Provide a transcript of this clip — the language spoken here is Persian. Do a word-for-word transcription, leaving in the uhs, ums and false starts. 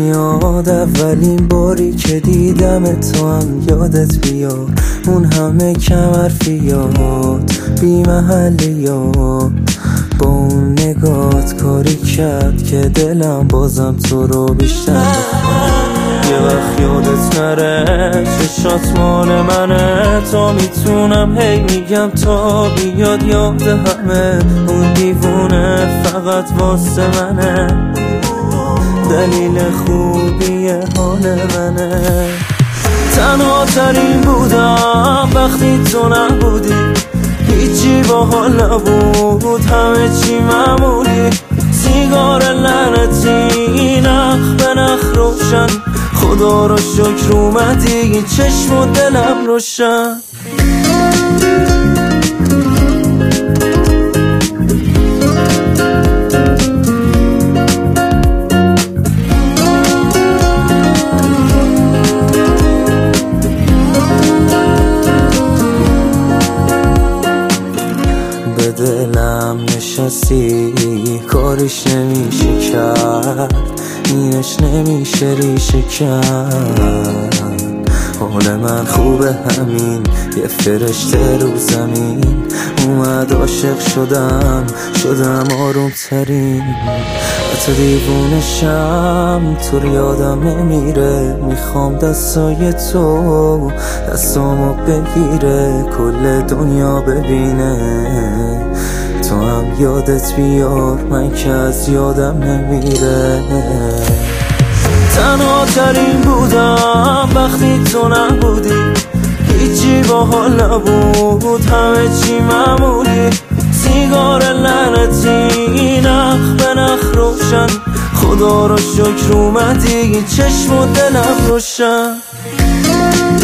میاد اولین باری که دیدم تو هم یادت بیاد، اون همه کم حرفیات بی محلیات، با اون نگات کاری کرد که دلم بازم تو رو بیشتر یه وقت یادت نره چشات مال منه، تا میتونم هی میگم تا بیاد یاد همه، اون دیوونه فقط واسه منه، دلیل خوبی حال منه. تنها ترین بودم وقتی تو نبودی، هیچی با حال نبود، همه چی معمولی، سیگار لعنتی نخ به نخ روشن، خدا رو شکر اومدی چشم و دلم روشن. به دلم نشستی کارش نمیشه کرد، اینش نمیشه ریشه کرد، حال من خوبه همین یه فرشته رو زمین اومد، عاشق شدم شدم آروم ترین، حتی دیوونشم تو یادم نمیره، میخوام دستای تو دستامو بگیره کل دنیا ببینه، تو هم یادت بیار من که از یادم نمیره. تنها ترین بودم وقتی تو نبودی، هیچی با حال نبود، همه چی معمولی، سیگار لعنتی نخ به نخ روشن، خدا رو شکر اومدی چشم و دلم روشن.